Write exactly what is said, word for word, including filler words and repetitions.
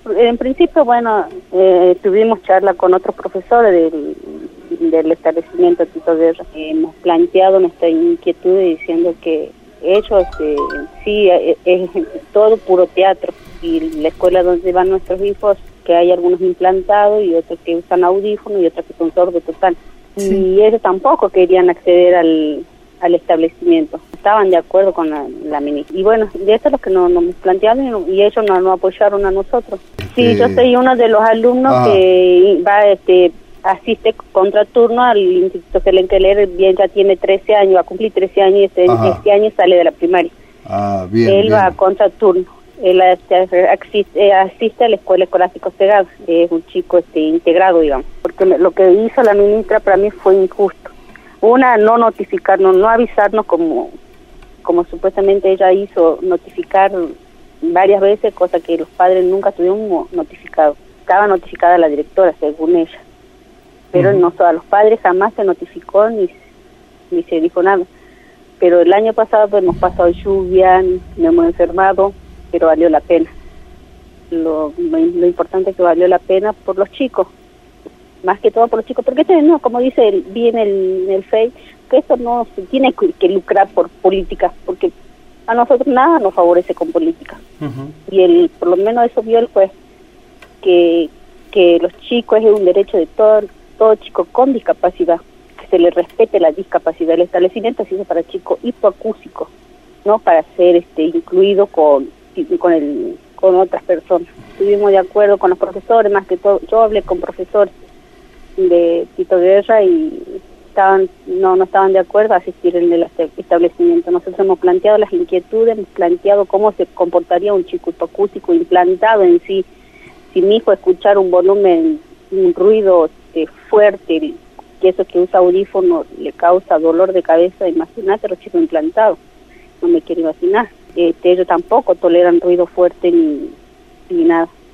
en principio, bueno, eh, tuvimos charla con otros profesores del, del establecimiento Tito Guerra. Eh, hemos planteado nuestra inquietud diciendo que ellos, eh, sí, es, es todo puro teatro. Y la escuela donde van nuestros hijos, que hay algunos implantados y otros que usan audífonos y otros que son sordos total. Sí. Y ellos tampoco querían acceder al, al establecimiento. Estaban de acuerdo con la, la ministra. Y bueno, de eso es lo que nos, nos plantearon y, y ellos nos, nos apoyaron a nosotros. Sí, eh, yo soy uno de los alumnos ah. que va, este, asiste contraturno al Instituto Helen Keller. Bien, ya tiene trece años, va a cumplir trece años y este, este año sale de la primaria. Ah, bien, Él bien. va a contraturno. Él asiste, asiste a la escuela escolástica Segado, es un chico este, integrado, digamos, porque lo que hizo la ministra para mí fue injusto. Una, no notificarnos, no avisarnos como, como supuestamente ella hizo, notificar varias veces, cosa que los padres nunca tuvieron notificado. Estaba notificada la directora, según ella, pero uh-huh. no, a los padres jamás se notificó ni, ni se dijo nada. Pero el año pasado pues, hemos pasado lluvia, nos hemos enfermado, pero valió la pena. Lo, lo, lo importante es que valió la pena por los chicos, más que todo por los chicos, porque este, no, como dice el, bien el, el F E I, que esto no se tiene que, que lucrar por política, porque a nosotros nada nos favorece con política. Uh-huh. Y el, por lo menos eso vio el juez, que, que los chicos es un derecho de todo, todo chico con discapacidad, que se le respete la discapacidad. El establecimiento se hizo para chicos hipoacúsicos, no para ser este incluido con con el con otras personas. Estuvimos de acuerdo con los profesores, más que todo, yo hablé con profesores de Tito Guerra y estaban no no estaban de acuerdo a asistir en el establecimiento. Nosotros hemos planteado las inquietudes, hemos planteado cómo se comportaría un chico hipoacústico implantado en sí. Si mi hijo escuchar un volumen, un ruido este, fuerte, que eso que usa audífono le causa dolor de cabeza, imagínate los chicos implantados. No me quiero imaginar. Este, ellos tampoco toleran ruido fuerte ni, ni nada.